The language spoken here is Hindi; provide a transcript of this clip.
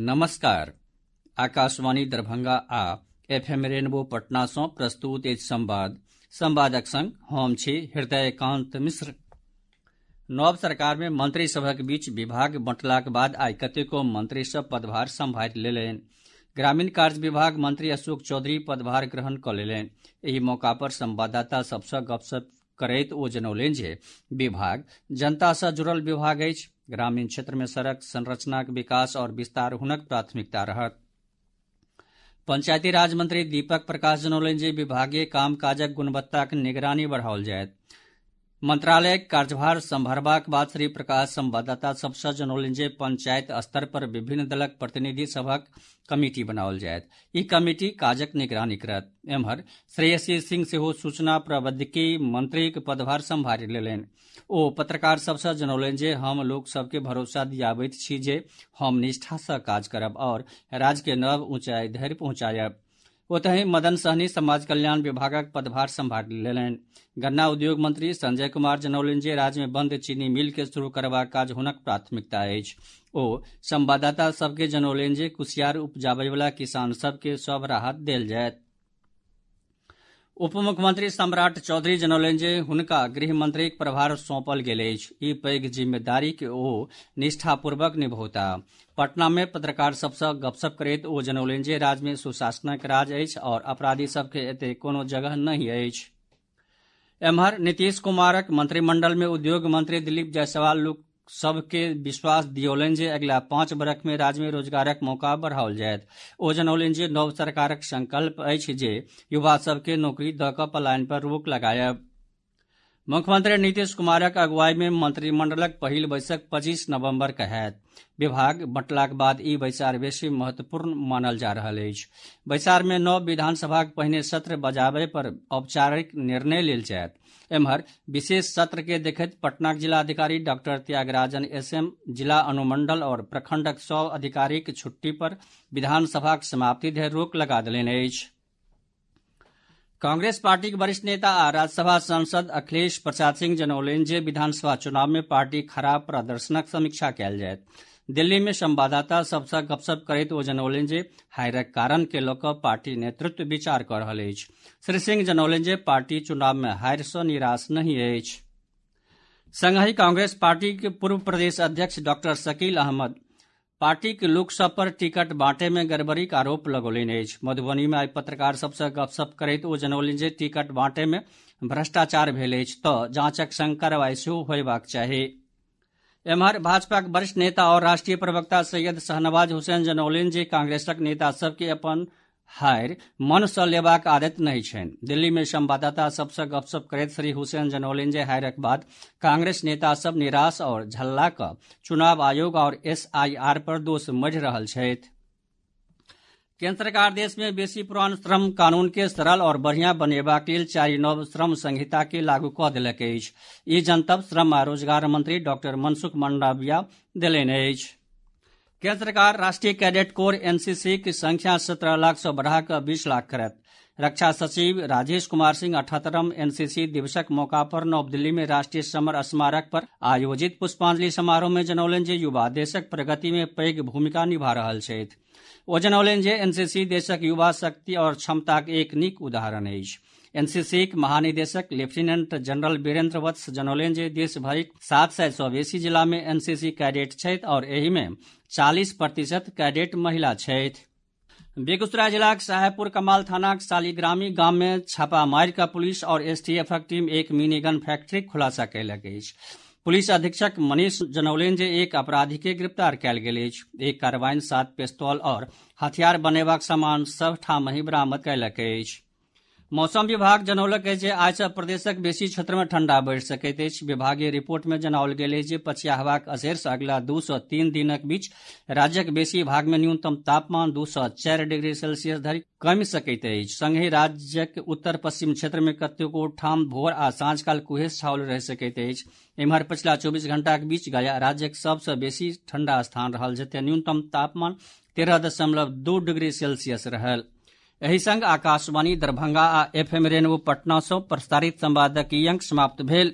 नमस्कार। आकाशवाणी दरभंगा आ FM रेनबो पटना सँ प्रस्तुत अछि संवादक संग हम छी हृदयकांत मिश्र। नव सरकार में मंत्री सभक बीच विभाग बंटलाक बाद आइ कतेको मंत्री सभ पदभार सम्हारि लेलनि। ग्रामीण कार्य विभाग मंत्री अशोक चौधरी पदभार ग्रहण कऽ लेलनि। एहि मौका पर संवाददाता सभ सँ गपशप करैत ओ जनौलनि जे विभाग जनता सँ जुड़ल विभाग अछि। ग्रामीण क्षेत्र में सड़क संरचनाक विकास और विस्तार हुनक प्राथमिकता रहत। पंचायती राज मंत्री दीपक प्रकाश जनौलनि जे विभागीय काम काजक गुणवत्ताक निगरानी बढ़ाओल जायत। मंत्रालयक कार्यभार सम्हारबाक बाद श्री प्रकाश संवाददाता सभ सँ जनौलनि जे पंचायत स्तर पर विभिन्न दलक प्रतिनिधि सभक कमिटी बनाओल जायत। ई कमिटी काजक निगरानी करत। एम्हर श्रेयसी सिंह सेहो सूचना प्रौद्योगिकी मंत्रीक पदभार सम्हारि लेलनि। ओ पत्रकार सभ सँ जनौलनि जे हम लोक सभ के भरोसा दियाबैत छी जे हम निष्ठा सँ काज करब और राज्य के नव ऊंचाई धरि पहुंचायब। ओतहि मदन सहनी समाज कल्याण विभागक पदभार सम्हारि लेलनि। गन्ना उद्योग मंत्री संजय कुमार जनौलनि जे राज्य में बंद चीनी मिल के शुरू करबाक काज हुनक प्राथमिकता अछि। ओ संवाददाता सभ के जनौलनि जे कुसियार उपजाबयवला किसान सभ के सभ राहत देल जायत। उप मुख्यमंत्री सम्राट चौधरी जनौलनि जे हुनका गृह मंत्रीक प्रभार सौंपल गेल अछि। ई पैघ जिम्मेदारी के ओ निष्ठापूर्वक निभौताह। पटना में पत्रकार सभ सँ गपशप करैत ओ जनौलनि जे राज्य में सुशासनक राज अछि और अपराधी सभ के एतय कोनो जगह नहि अछि। एम्हर नीतीश कुमारक मंत्रिमंडल में उद्योग मंत्री दिलीप जायसवाल लोक सभ के विश्वास दियौलनि जे अगिला 5 बरख में राज्य में रोजगारक मौका बढ़ाओल जायत। ओ जनौलनि जे नव सरकारक संकल्प अछि जे युवा सभ के नौकरी दऽ कऽ पलायन पर रोक लगायब। मुख्यमंत्री नीतीश कुमारक अगुवाई में मंत्रिमंडलक पहिल बैसक 25 नवंबर के होयत। विभाग बंटलाक बाद ई बैसार बेसी महत्वपूर्ण मानल जा रहल अछि। बैसार में नव विधानसभाक पहिने सत्र बजाबय पर औपचारिक निर्णय लेल जायत। एम्हर विशेष सत्र के देखैत पटनाक जिलाधिकारी डॉक्टर त्यागराजन SM जिला अनुमंडल और प्रखंडक सभ अधिकारीक छुट्टी पर विधानसभाक समाप्ति धरि रोक लगा देलनि अछि। कांग्रेस पार्टीक वरिष्ठ नेता आ राज्यसभा सांसद अखिलेश प्रसाद सिंह जनौलनि जे विधानसभा चुनाव में पार्टी खराब प्रदर्शनक समीक्षा कयल जायत। दिल्ली में संवाददाता सभ सँ गपशप करैत ओ जनौलनि जे हारक कारण के लऽ कऽ पार्टी नेतृत्व विचार कऽ रहल अछि। श्री सिंह जनौलनि जे पार्टी चुनाव में हारि सँ निराश नहि अछि। संगहि कांग्रेस पार्टी के पूर्व प्रदेश अध्यक्ष डॉक्टर शकील अहमद पार्टी के लोक सभ पर टिकट बांटे में गड़बड़ीक आरोप लगौलनि अछि। मधुबनी में आइ पत्रकार सभ सँ गपशप करैत ओ जनौलनि जे टिकट बांटे में भ्रष्टाचार भेल अछि तऽ जांचक संग कार्रवाई सेहो होयबाक चाही। एम्हर भाजपाक वरिष्ठ नेता और राष्ट्रीय प्रवक्ता सैयद शाहनवाज हुसैन जनौलनि जे कांग्रेसक नेता सभ के अपन हारि मन सँ लेबाक आदत नहि छनि। दिल्ली में संवाददाता सभ सँ गपशप करैत श्री हुसैन जनौलनि जे हारक बाद कांग्रेस नेता सभ निराश और झल्ला कऽ चुनाव आयोग और SIR पर दोष मढ़ि रहल छथि। केंद्र सरकार देश में बेसी पुरान श्रम कानून के सरल और बढ़िया बनेबाक लेल 4 नव श्रम संहिता के लागू कऽ देलक अछि। ई जनतब श्रम आ रोजगार मंत्री डॉक्टर मनसुख मंडाविया देलनि अछि। केंद्र सरकार राष्ट्रीय कैडेट कोर NCC की संख्या 17 लाख सँ बढ़ा कऽ 20 लाख करत। रक्षा सचिव राजेश कुमार सिंह 78वें NCC दिवसक मौका पर नव दिल्ली में राष्ट्रीय समर स्मारक पर आयोजित पुष्पांजलि समारोह में जनौलनि जे युवा देशक प्रगति में पैघ भूमिका निभा रहल छथि। ओ जनौलनि जे NCC देशक युवा शक्ति और क्षमताक एक नीक उदाहरण अछि। NCCक महानिदेशक लेफ्टिनेंट जनरल वीरेंद्र वत्स जनौलनि जे देश भरिक 700 सँ बेसी जिला में NCC कैडेट छथि और एहि में 40% कैडेट महिला छथि। बेगूसराय जिलाक साहेबपुर कमाल थानाक शालिग्रामी गाम में छापा मारि कऽ पुलिस और STFक टीम एक मिनी गन फैक्ट्रीक खुलासा कयलक अछि। पुलिस अधीक्षक मनीष जनौलनि जे एक अपराधी के गिरफ्तार कयल गेल अछि। एक कार्बाइन 7 पिस्तौल और हथियार बनेबाक सामान सभ ठामहि बरामद कयलक अछि। मौसम विभाग जनौलक अछि जे आइ सँ प्रदेशक बेसी क्षेत्र में ठंडा बढ़ि सकैत अछि। विभागीय रिपोर्ट में जनाओल गेल अछि जे पछिया हवाक असर सँ अगिला 2 सँ 3 दिनक बीच राज्यक बेसी भाग में न्यूनतम तापमान 2 सँ 4 डिग्री सेल्सियस धरि कमि सकैत अछि। संगहि राज्यक उत्तर पश्चिम क्षेत्र में कतेको ठाम भोर आ साँझ काल कुहेस छाओल रहि सकैत अछि। एम्हर पछिला 24 घंटाक बीच गया राज्यक सभ सँ बेसी ठंडा स्थान रहल, जतय न्यूनतम तापमान 13.2 डिग्री सेल्सियस रहल। एहि संग आकाशवाणी दरभंगा आ FM रेनबो पटना सँ प्रसारित संवादक ई अंक समाप्त भेल।